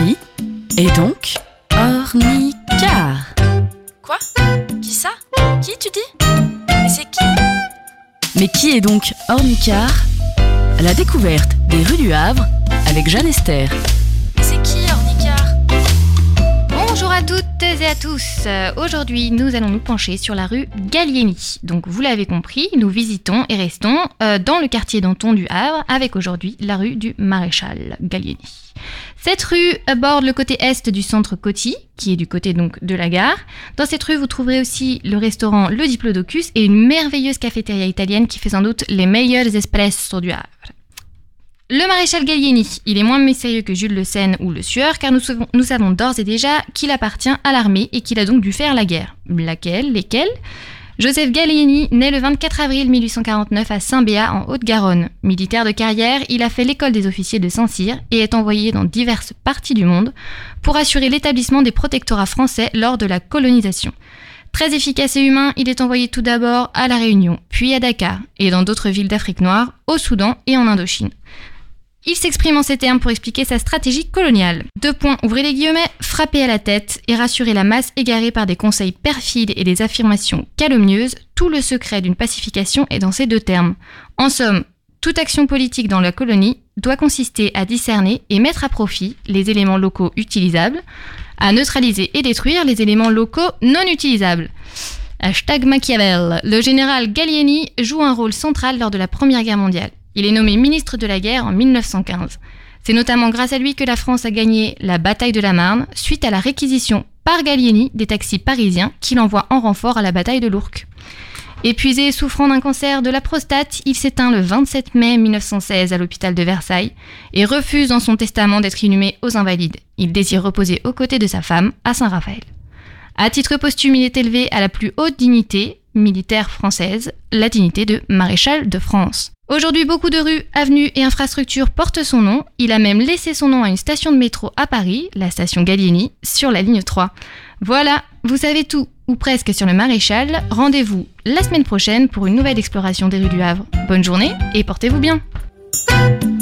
Qui est donc Ornicart? Quoi? Qui ça? Qui tu dis? Mais c'est qui? Mais qui est donc Ornicart? La découverte des rues du Havre avec Jeanne Esther. Mais c'est qui Ornicart? Bonjour à toutes et à tous. Aujourd'hui, nous allons nous pencher sur la rue Gallieni. Donc, vous l'avez compris, nous visitons et restons dans le quartier Danton du Havre avec aujourd'hui la rue du Maréchal Gallieni. Cette rue borde le côté est du centre Coty, qui est du côté donc de la gare. Dans cette rue, vous trouverez aussi le restaurant Le Diplodocus et une merveilleuse cafétéria italienne qui fait sans doute les meilleurs espressos du Havre. Le maréchal Gallieni, il est moins mystérieux que Jules Le Senne ou Le Sueur, car nous savons d'ores et déjà qu'il appartient à l'armée et qu'il a donc dû faire la guerre. Lesquels? Joseph Gallieni naît le 24 avril 1849 à Saint-Béat en Haute-Garonne. Militaire de carrière, il a fait l'école des officiers de Saint-Cyr et est envoyé dans diverses parties du monde pour assurer l'établissement des protectorats français lors de la colonisation. Très efficace et humain, il est envoyé tout d'abord à La Réunion, puis à Dakar et dans d'autres villes d'Afrique noire, au Soudan et en Indochine. Il s'exprime en ces termes pour expliquer sa stratégie coloniale. Ouvrez les guillemets, frapper à la tête et rassurer la masse égarée par des conseils perfides et des affirmations calomnieuses, tout le secret d'une pacification est dans ces deux termes. En somme, toute action politique dans la colonie doit consister à discerner et mettre à profit les éléments locaux utilisables, à neutraliser et détruire les éléments locaux non utilisables. #Machiavel. Le général Gallieni joue un rôle central lors de la Première Guerre mondiale. Il est nommé ministre de la guerre en 1915. C'est notamment grâce à lui que la France a gagné la bataille de la Marne, suite à la réquisition par Gallieni des taxis parisiens qu'il envoie en renfort à la bataille de l'Ourcq. Épuisé et souffrant d'un cancer de la prostate, il s'éteint le 27 mai 1916 à l'hôpital de Versailles et refuse dans son testament d'être inhumé aux Invalides. Il désire reposer aux côtés de sa femme à Saint-Raphaël. À titre posthume, il est élevé à la plus haute dignité militaire française, la dignité de maréchal de France. Aujourd'hui, beaucoup de rues, avenues et infrastructures portent son nom. Il a même laissé son nom à une station de métro à Paris, la station Gallieni, sur la ligne 3. Voilà, vous savez tout, ou presque sur le maréchal. Rendez-vous la semaine prochaine pour une nouvelle exploration des rues du Havre. Bonne journée et portez-vous bien!